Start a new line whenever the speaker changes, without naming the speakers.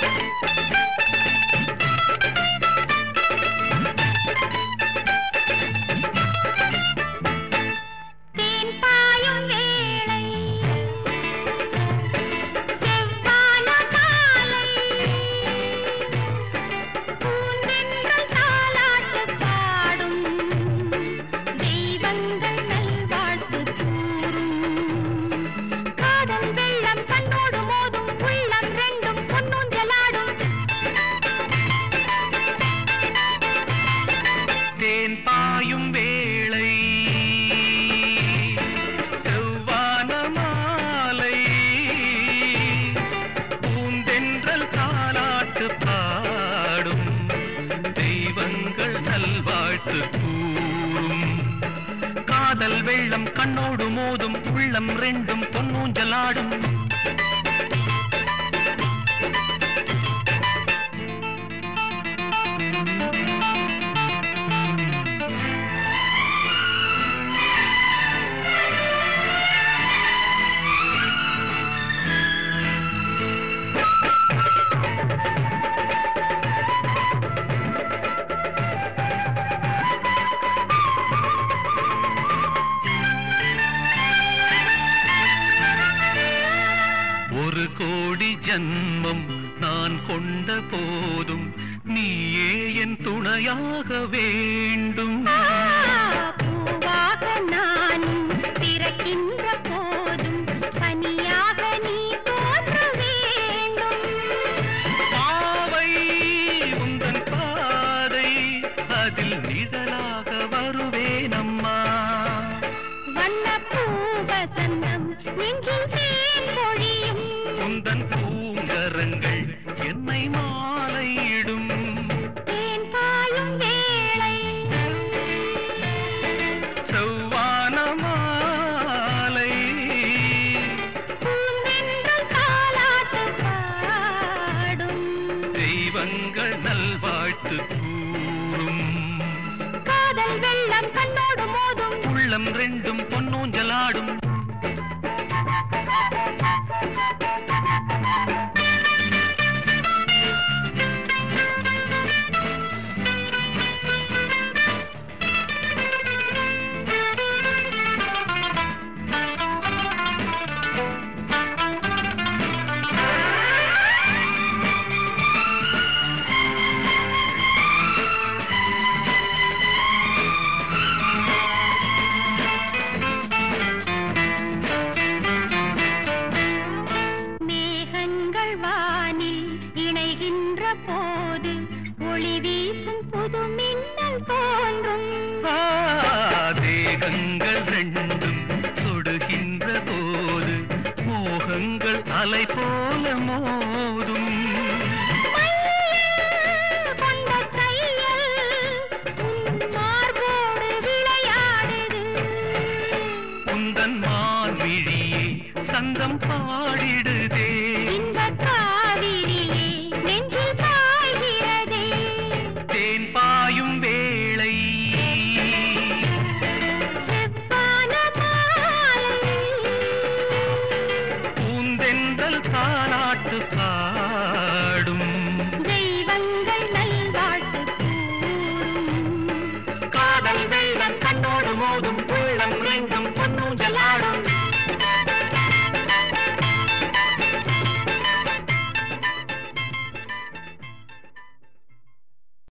காதல் வெள்ளம் கண்ணோடு மோதும் உள்ளம் ரெண்டும் பொன்னூஞ்சலாடும் ஒரு கோடி ஜன்மம் நான் கொண்ட போதும் நீயே என் துணையாக வேண்டும்.
பூவாக நானும் பிறக்கின்ற போதும் பனியாக நீ தோன்ற வேண்டும்.
பாவை உந்தன் பாதை அதில் நிழலாக வருவேனம்மா.
வண்ண பூவசந்தம் நெஞ்சில் தேன் பொழியும்.
உந்தன் பூங்கரங்கள் என்னை மாலையிடும்.
தேன் பாயும் வேளை
செவ்வான மாலை
பூந்தென்றல் தாலாட்டு பாடும்.
தெய்வங்கள் நல்வாழ்த்து கூறும்.
காதல் வெள்ளம் கண்ணோடு மோதும்
உள்ளம் ரெண்டும் பொன்னூஞ்சலாடும்.
இணைகின்ற போது ஒளி வீசும் புது மின்னல் தோன்றும்.
தேகங்கள் ரெண்டும் தொடுகின்ற போது மோகங்கள் அலை போல மோதும்.